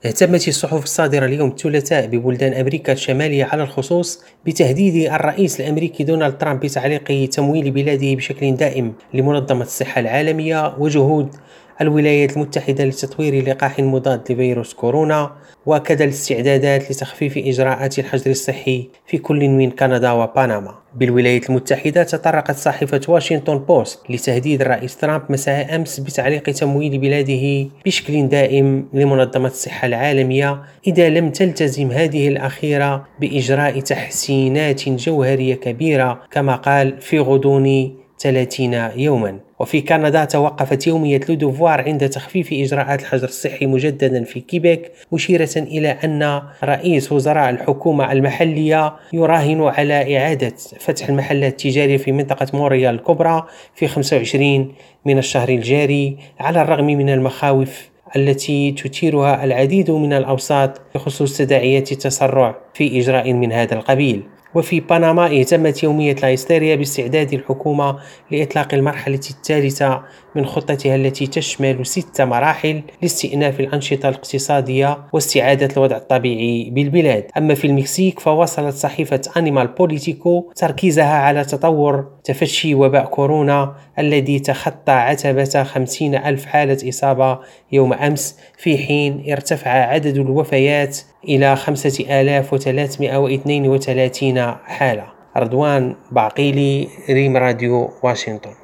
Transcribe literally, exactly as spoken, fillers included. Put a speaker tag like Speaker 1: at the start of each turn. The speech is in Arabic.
Speaker 1: اهتمت الصحف الصادرة اليوم الثلاثاء ببلدان أمريكا الشمالية على الخصوص بتهديد الرئيس الأمريكي دونالد ترامب بتعليق تمويل بلاده بشكل دائم لمنظمة الصحة العالمية وجهود الولايات المتحدة لتطوير لقاح مضاد لفيروس كورونا، وكذا الاستعدادات لتخفيف إجراءات الحجر الصحي في كل من كندا وبنما. بالولايات المتحدة تطرقت صحيفة واشنطن بوست لتهديد الرئيس ترامب مساء أمس بتعليق تمويل بلاده بشكل دائم لمنظمة الصحة العالمية إذا لم تلتزم هذه الأخيرة بإجراء تحسينات جوهرية كبيرة، كما قال، في غضون ثلاثين يوما. وفي كندا توقفت يومية لودوفوار عند تخفيف إجراءات الحجر الصحي مجددا في كيبيك، مشيرة إلى أن رئيس وزراء الحكومة المحلية يراهن على إعادة فتح المحلات التجارية في منطقة موريال الكبرى في خمسة وعشرين من الشهر الجاري، على الرغم من المخاوف التي تثيرها العديد من الأوساط بخصوص تداعيات التسرع في إجراء من هذا القبيل. وفي بنما اهتمت يومية لايستيريا باستعداد الحكومة لإطلاق المرحلة الثالثة من خطتها التي تشمل ست مراحل لاستئناف الأنشطة الاقتصادية واستعادة الوضع الطبيعي بالبلاد. أما في المكسيك فواصلت صحيفة أنيمال بوليتيكو تركيزها على تطور تفشي وباء كورونا الذي تخطى عتبة خمسين ألف حالة إصابة يوم أمس، في حين ارتفع عدد الوفيات إلى خمسة آلاف وثلاثمائة واثنين وثلاثين حالة. رضوان باقيلي، ريم راديو واشنطن.